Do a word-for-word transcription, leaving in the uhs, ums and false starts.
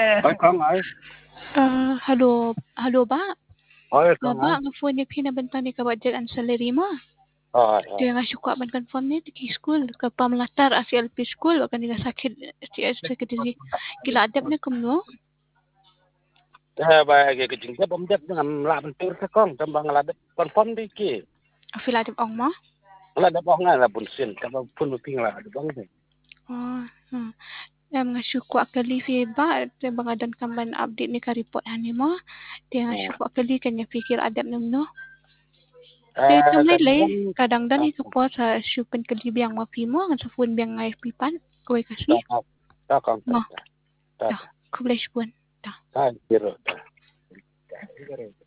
Ơi con ơi. Uh, halo, halo ba? Ơi Nga con ba, ơi. ang phone ni pinabantan ni kabadyan ang salary mo. Rồi rồi. Kaya nga suka man confirm ni tiki school. Kapamlatar as L P school, wag kanila sakit sakit di kila adap na kumno. Thế bà cái cái chính chấp ông chấp ngầm làm tur thế con trong bằng là đất con phong đi kì Afila adap ong mo. là đất bóng này là bùn xuyên các bạn phun một pin là đất bóng này. Oh, hmm. Um, nga suka kali fi ba te mga dan kaman update ni ka report ani mo. Te nga suka kali kanya pikir adap namno. Te À tamlay cái lay bóng kadang dan ito po sa supen kali biyang mapi mo nga sa phone biyang nga pipan. Koy kasi. đó con đó con Mo. đó Ta, kublay shpon. Ta. đó rồi